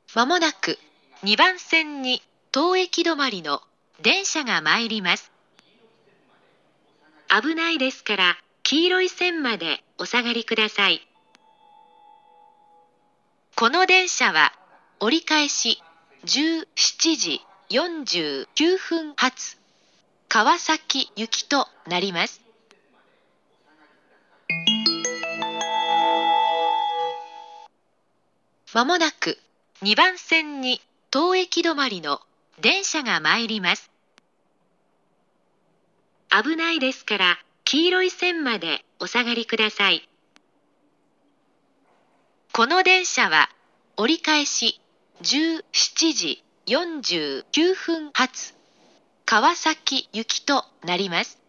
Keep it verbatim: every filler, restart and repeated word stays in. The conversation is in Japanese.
まもなくにばん線に当駅止まりの電車が参ります。危ないですから黄色い線までお下がりください。この電車は折り返しじゅうしちじよんじゅうきゅうふん発川崎行きとなります。まもなくにばん線に当駅止まりの電車が参ります。危ないですから黄色い線までお下がりください。この電車は折り返しじゅうしちじよんじゅうきゅうふん発川崎行きとなります。